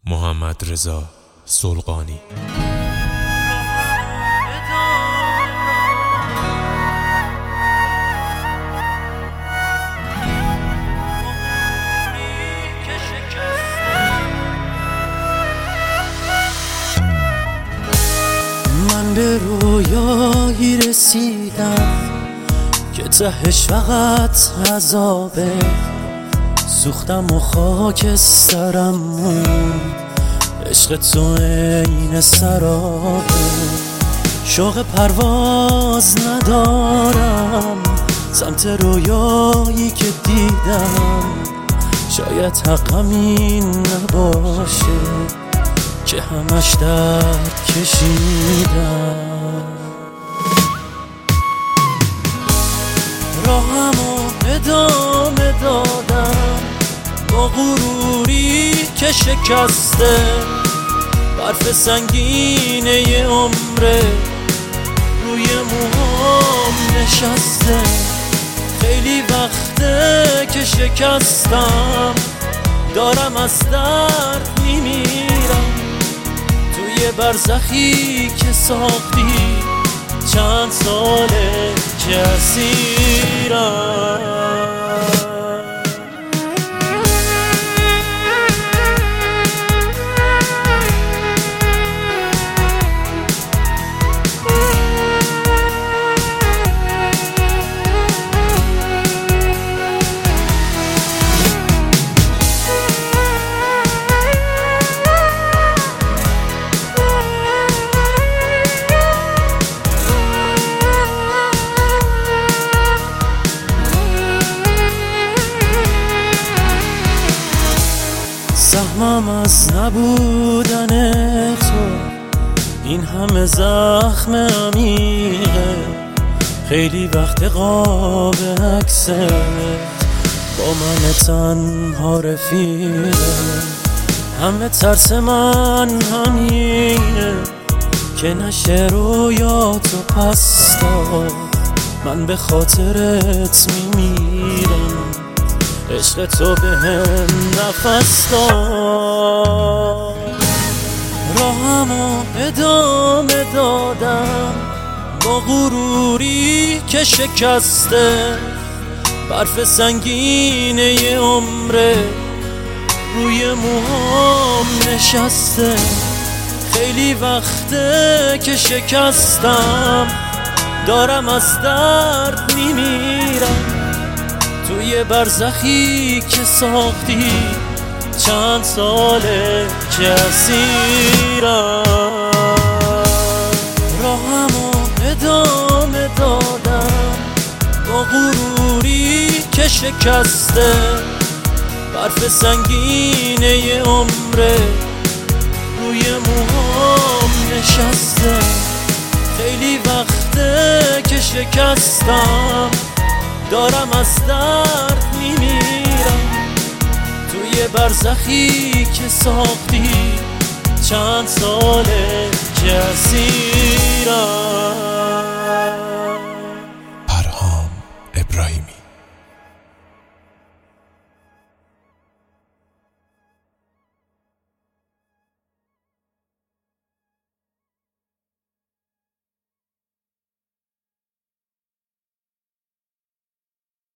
محمدرضا سلغانی. من به رویایی رسیدم که تهش فقط عذابه، سوختم و خاک سرم مون، عشق تو عین سرابه. شوق پرواز ندارم سمت رویایی که دیدم، شاید حقم این نباشه که همش درد کشیدم. راهمو ادامه دادم با غروری که شکسته، برف سنگینه عمره روی موهام نشسته. خیلی وقته که شکستم، دارم از درد میمیرم. توی برزخی که ساختی چند ساله که اسیرم. سهمم از نبودن تو این همه زخم عمیقه. خیلی وقت قاب عکست با من تنها رفیقه. همه ترس من همینه که نشه رویاتو پس داد. من به خاطرت میمیرم، عشق تو بهم نفس داد. راهمو ادامه دادم با غروری که شکسته، برف سنگینه عمره روی موهام نشسته. خیلی وقته که شکستم، دارم از درد میمیرم. توی برزخی که ساختی چند ساله که اسیرم. راهمو ادامه دادم با غروری که شکسته، برف سنگینه عمره روی موهام نشسته. خیلی وقته که شکستم، دارم از درد میمیرم. توی برزخی که ساختی چند ساله که اسیرم.